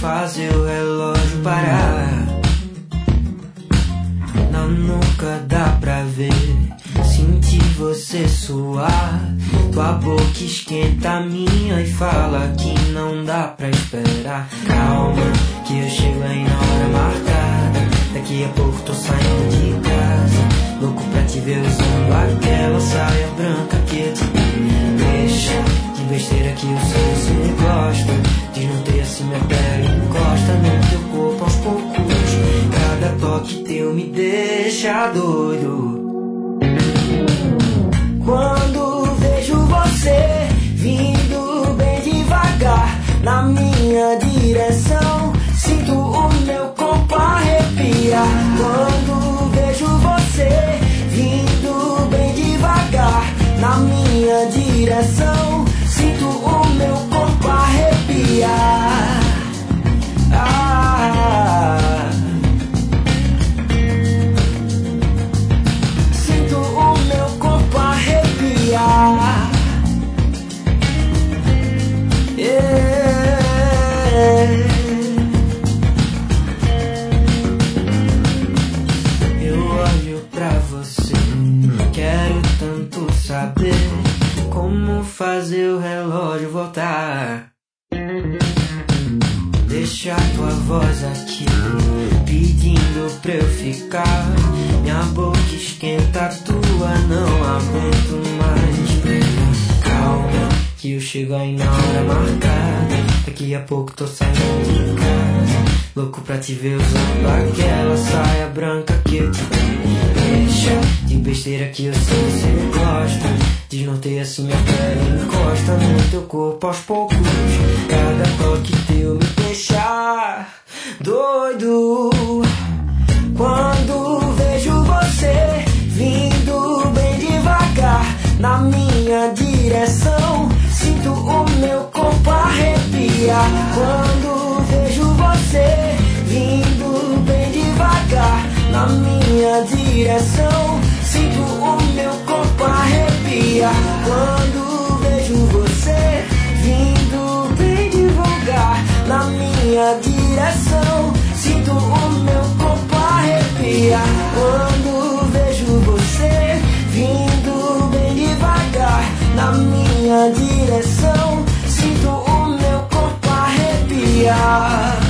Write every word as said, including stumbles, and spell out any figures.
fazer o relógio parar. Não, nunca dá pra ver, sentir você suar. Tua boca esquenta a minha e fala que não dá pra esperar. Calma, que eu chego aí na hora marcada. Daqui a pouco tô saindo de casa, louco pra te ver usando aquela saia branca que eu te dei. Deixa de besteira que eu sei você gosta, de não ter assim minha pele encosta no teu corpo aos poucos. Cada toque teu me deixa doido. Quando vejo você vindo bem devagar na minha direção, sinto o meu corpo arrepiar. Quando vejo você vindo bem devagar na minha direção, sinto o meu corpo arrepiar. Ah, sinto o meu corpo arrepiar. Yeah. Eu olho pra você, quero tanto saber como fazer o relógio voltar. Deixa tua voz aqui pedindo pra eu ficar. Minha boca esquenta, a tua não aguento mais. Calma, que eu chego aí na hora marcada. Daqui a pouco tô saindo de casa, louco pra te ver usando aquela saia branca que eu te dei. Deixa de besteira que eu sei você gosta, desnorteia assim minha pele encosta no teu corpo aos poucos. Cada toque teu me deixa doido. Quando vejo você vindo bem devagar na minha direção, sinto o meu corpo arrepiar. Quando vejo você vindo bem devagar na minha direção, sinto o meu corpo arrepiar. Quando vejo você vindo bem devagar na minha direção, sinto o meu corpo arrepiar. Quando vejo você vindo bem devagar na minha direção, sinto o meu corpo arrepiar.